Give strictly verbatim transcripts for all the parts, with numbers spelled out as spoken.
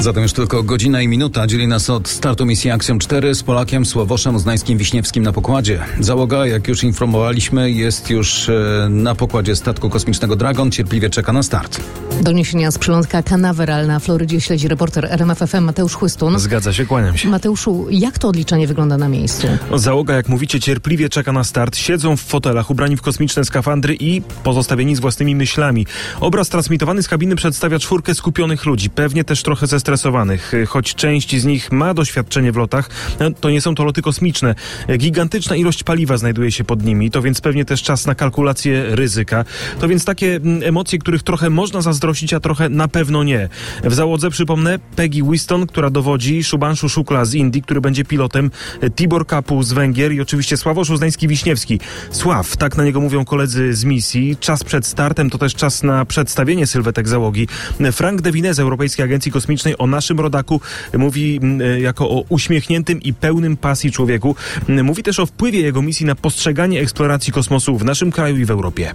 Zatem już tylko godzina i minuta dzieli nas od startu misji Axiom cztery z Polakiem Sławoszem Uznańskim-Wiśniewskim na pokładzie. Załoga, jak już informowaliśmy, jest już na pokładzie statku kosmicznego Dragon. Cierpliwie czeka na start. Doniesienia z przylądka Canaveral na Florydzie śledzi reporter R M F F M Mateusz Chłystun. Zgadza się, kłaniam się. Mateuszu, jak to odliczanie wygląda na miejscu? Załoga, jak mówicie, cierpliwie czeka na start. Siedzą w fotelach, ubrani w kosmiczne skafandry i pozostawieni z własnymi myślami. Obraz transmitowany z kabiny przedstawia czwórkę skupionych ludzi, pewnie też trochę zestresowanych. Choć część z nich ma doświadczenie w lotach, to nie są to loty kosmiczne. Gigantyczna ilość paliwa znajduje się pod nimi, to więc pewnie też czas na kalkulację ryzyka. To więc takie emocje, których trochę można zazdrościć, a trochę na pewno nie. W załodze, przypomnę, Peggy Whiston, która dowodzi, Szubanszu Szukla z Indii, który będzie pilotem, Tibor Kapu z Węgier i oczywiście Sławosz Uznański-Wiśniewski. Sław, tak na niego mówią koledzy z misji. Czas przed startem to też czas na przedstawienie sylwetek załogi. Frank Devine z Europejskiej Agencji Kosmicznej o naszym rodaku mówi jako o uśmiechniętym i pełnym pasji człowieku. Mówi też o wpływie jego misji na postrzeganie eksploracji kosmosu w naszym kraju i w Europie.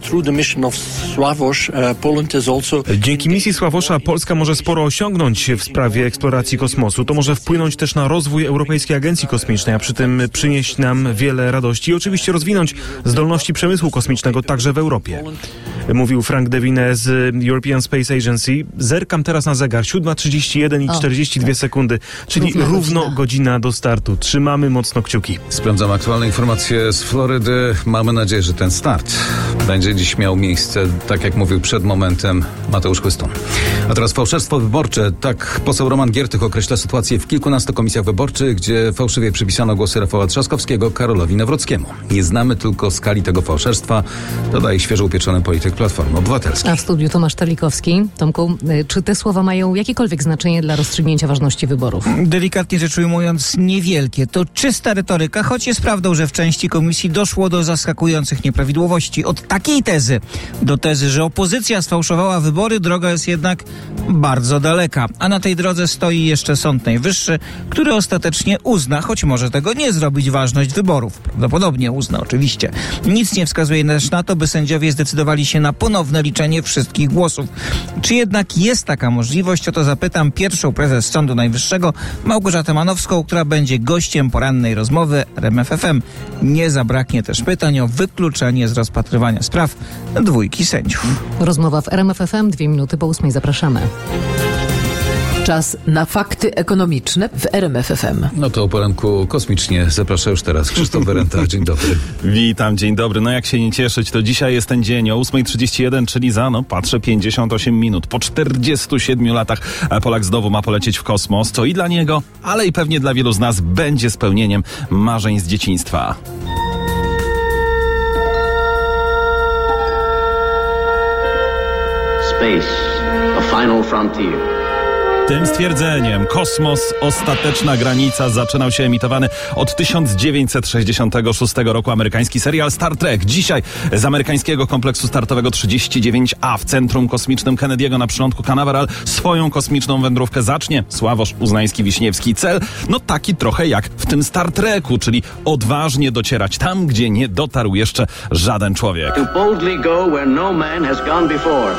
Dzięki misji Sławosza Polska może sporo osiągnąć w sprawie eksploracji kosmosu. To może wpłynąć też na rozwój Europejskiej Agencji Kosmicznej, a przy tym przynieść nam wiele radości i oczywiście rozwinąć zdolności przemysłu kosmicznego także w Europie. Mówił Frank Devine z European Space Agency. Zerkam teraz na zegar. siódma trzydzieści jeden i czterdzieści dwie sekundy, czyli równo, równo godzina. godzina do startu. Trzymamy mocno kciuki. Sprawdzam aktualne informacje z Florydy. Mamy nadzieję, że ten start będzie dziś miał miejsce, tak jak mówił przed momentem Mateusz Chłystun. A teraz fałszerstwo wyborcze. Tak poseł Roman Giertych określa sytuację w kilkunastu komisjach wyborczych, gdzie fałszywie przypisano głosy Rafała Trzaskowskiego Karolowi Nawrockiemu. Nie znamy tylko skali tego fałszerstwa, dodaje świeżo upieczony polityk Platformy Obywatelskiej. A w studiu Tomasz Terlikowski. Tomku, czy te słowa mają jakiekolwiek znaczenie dla rozstrzygnięcia ważności wyborów? Delikatnie rzecz ujmując, niewielkie. To czysta retoryka, choć jest prawdą, że w części komisji doszło do zaskakujących nieprawidłowości. Od takiej tezy do tezy, że opozycja sfałszowała wybory, droga jest jednak bardzo daleka. A na tej drodze stoi jeszcze Sąd Najwyższy, który ostatecznie uzna, choć może tego nie zrobić, ważność wyborów. Prawdopodobnie uzna, oczywiście. Nic nie wskazuje też na to, by sędziowie zdecydowali się na ponowne liczenie wszystkich głosów. Czy jednak jest taka możliwość? O to zapytam pierwszą prezes Sądu Najwyższego, Małgorzatę Manowską, która będzie gościem porannej rozmowy R M F F M. Nie zabraknie też pytań o wykluczenie z rozpatrywania spraw dwójki sędziów. Rozmowa w R M F F M, dwie minuty po ósmej. Zapraszamy. Czas na fakty ekonomiczne w R M F F M. No to o poranku kosmicznie zaprasza już teraz Krzysztof Werenta. Dzień dobry. Witam, dzień dobry. No jak się nie cieszyć, to dzisiaj jest ten dzień o ósma trzydzieści jeden, czyli za, no patrzę, pięćdziesiąt osiem minut. Po czterdziestu siedmiu latach Polak znowu ma polecieć w kosmos, co i dla niego, ale i pewnie dla wielu z nas będzie spełnieniem marzeń z dzieciństwa. Space, a final frontier. Tym stwierdzeniem kosmos, ostateczna granica zaczynał się emitowany od tysiąc dziewięćset sześćdziesiątego szóstego roku amerykański serial Star Trek. Dzisiaj z amerykańskiego kompleksu startowego trzydzieści dziewięć A w Centrum Kosmicznym Kennedy'ego na przylądku Canaveral swoją kosmiczną wędrówkę zacznie Sławosz Uznański-Wiśniewski. Cel, no taki trochę jak w tym Star Treku, czyli odważnie docierać tam, gdzie nie dotarł jeszcze żaden człowiek. To boldly go where no man has gone before.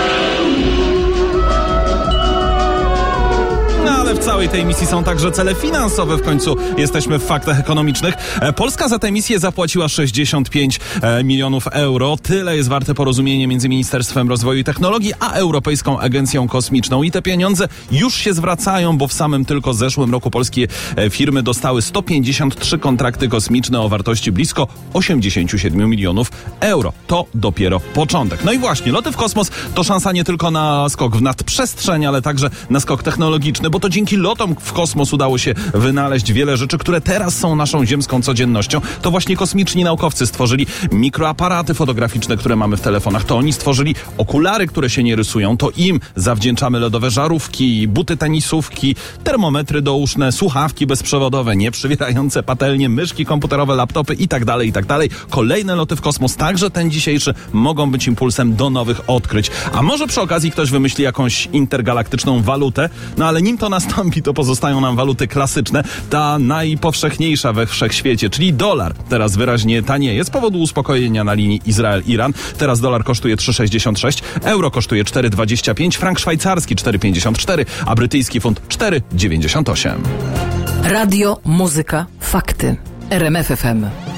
No ale w całej tej misji są także cele finansowe. W końcu jesteśmy w faktach ekonomicznych. Polska za tę misję zapłaciła sześćdziesiąt pięć milionów euro. Tyle jest warte porozumienie między Ministerstwem Rozwoju i Technologii a Europejską Agencją Kosmiczną. I te pieniądze już się zwracają, bo w samym tylko zeszłym roku polskie firmy dostały sto pięćdziesiąt trzy kontrakty kosmiczne o wartości blisko osiemdziesiąt siedem milionów euro. To dopiero początek. No i właśnie, loty w kosmos to szansa nie tylko na skok w nadprzestrzeń, ale także na skok technologiczny, bo to dzięki lotom w kosmos udało się wynaleźć wiele rzeczy, które teraz są naszą ziemską codziennością. To właśnie kosmiczni naukowcy stworzyli mikroaparaty fotograficzne, które mamy w telefonach. To oni stworzyli okulary, które się nie rysują. To im zawdzięczamy lodowe żarówki, buty tenisówki, termometry douszne, słuchawki bezprzewodowe, nieprzywierające patelnie, myszki komputerowe, laptopy i tak dalej, i tak dalej. Kolejne loty w kosmos, także ten dzisiejszy, mogą być impulsem do nowych odkryć. A może przy okazji ktoś wymyśli jakąś intergalaktyczną walutę, no ale nim to nastąpi, nastąpi, to pozostają nam waluty klasyczne. Ta najpowszechniejsza we wszechświecie, czyli dolar, teraz wyraźnie tanieje z powodu uspokojenia na linii Izrael-Iran. Teraz dolar kosztuje trzy sześćdziesiąt sześć, euro kosztuje cztery dwadzieścia pięć, frank szwajcarski cztery pięćdziesiąt cztery, a brytyjski funt cztery dziewięćdziesiąt osiem. Radio, muzyka, fakty. R M F F M.